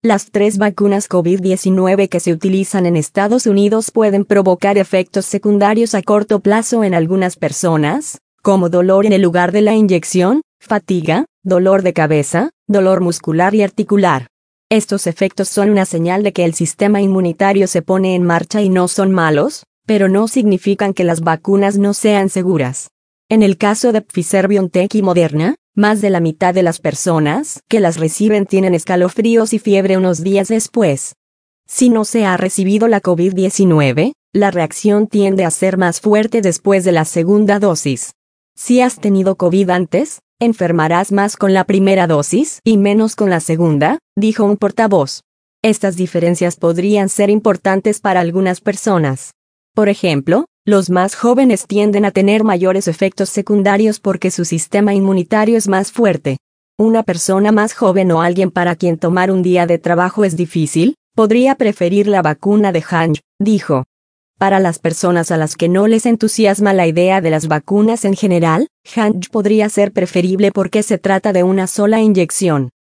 Las 3 vacunas COVID-19 que se utilizan en Estados Unidos pueden provocar efectos secundarios a corto plazo en algunas personas, como dolor en el lugar de la inyección, fatiga, dolor de cabeza, dolor muscular y articular. Estos efectos son una señal de que el sistema inmunitario se pone en marcha y no son malos, pero no significan que las vacunas no sean seguras. En el caso de Pfizer-BioNTech y Moderna, más de la mitad de las personas que las reciben tienen escalofríos y fiebre unos días después. Si no se ha recibido la COVID-19, la reacción tiende a ser más fuerte después de la segunda dosis. Si has tenido COVID antes, enfermarás más con la primera dosis y menos con la segunda, dijo un portavoz. Estas diferencias podrían ser importantes para algunas personas. Por ejemplo, los más jóvenes tienden a tener mayores efectos secundarios porque su sistema inmunitario es más fuerte. Una persona más joven o alguien para quien tomar un día de trabajo es difícil, podría preferir la vacuna de Janssen, dijo. Para las personas a las que no les entusiasma la idea de las vacunas en general, Janssen podría ser preferible porque se trata de una sola inyección.